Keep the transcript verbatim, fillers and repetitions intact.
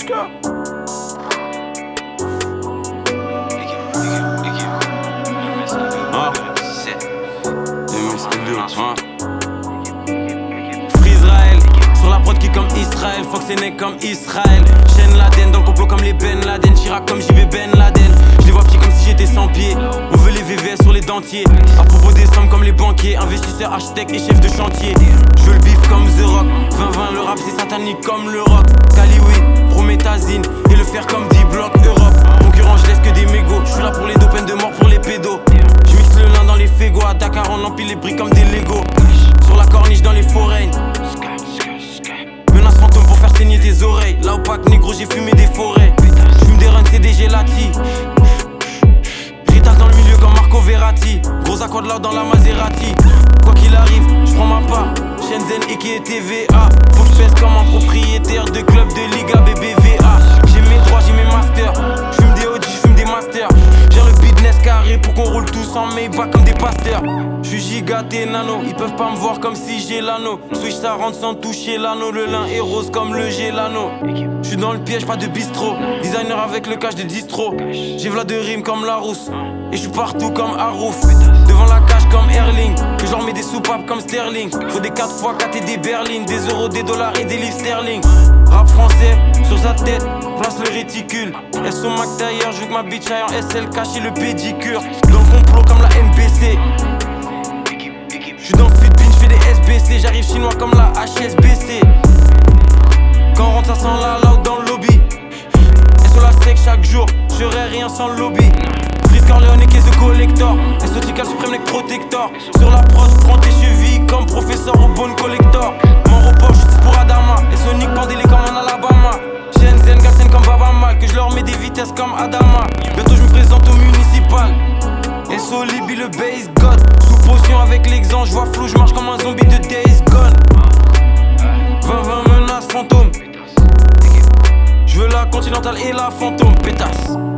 ska. Ah. Ah. Frisraël, sur la prod qui comme Israël, Fox est né comme Israël. Chaîne Laden, dans le complot comme les Ben Laden. Chirac comme J B Ben Laden. Je les vois petits comme si j'étais sans pied. On veut les V V S sur les dentiers. À propos des sommes comme les banquiers. Investisseurs, architectes et chefs de chantier. Je veux le bif comme The Rock. vingt vingt, le rap c'est satanique comme le rock. Caliweed, Promethazine et le fer comme dix blocs Europe. Concurrent, je laisse que des mégots. Je suis là pour les dos, peine de mort pour les pédos. Je mixe le lin dans les fégos. À Dakar on empile les briques comme des Legos. Sur la corniche dans les foraines. Menace fantôme pour faire saigner tes oreilles. Là au pack négro j'ai fumé des forêts. J'fume des runs c'est des gelati. Rital dans le milieu comme Marco Verratti. Gros accord de l'or dans la Maserati. Quoi qu'il arrive, j'prends ma part. Shenzhen et qui est T V A. Faut que j'pèse comme un propriétaire de club de Liga B B V A. J'ai mes droits, j'ai mes masters. J'fume des O G, j'fume des masters. J'ai le business carré pour qu'on roule tous en Maybach comme des pasteurs. J'suis giga t'es nano, ils peuvent pas me voir comme si j'ai l'anneau. Switch ça rentre sans toucher l'anneau. Le lin est rose comme le gélano. J'suis dans le piège, pas de bistrot. Designer avec le cash de distro. J'ai v'là de rimes comme Larousse. Et j'suis partout comme Harouf. Devant la cage comme Erling. Que j'en mets des soupapes comme Sterling. Faut des quatre fois quatre et des berlines. Des euros, des dollars et des livres sterling. Rap français, sur sa tête, place le réticule. S O Mac d'ailleurs, je veux que ma bitch aille en S L cacher le pédicure. Dans le complot comme la N B C. J'suis dans le Fitbin, j'fais des S B C. J'arrive chinois comme la H S B C. Quand on rentre ça sent la loud dans le lobby. Et sur la sec chaque jour, j'aurais rien sans le lobby. Freeze Corleone et The Collector. Exotica suprême neck protector. Sur la prod, j'prends tes chevilles comme professeur au bone collector. Mon repos, j'suis pour Adama. Et Sonic pendez-les comme en Alabama. Shenzhen, Gassen comme Baba Mal. Que je leur mets des vitesses comme Adama. Bientôt je me présente au municipal. S O Libby le base god. Sous potion avec l'exemple, je vois flou, je marche comme un zombie de Days Gone. vingt vingt menaces fantômes. Je veux la continentale et la fantôme, pétasse.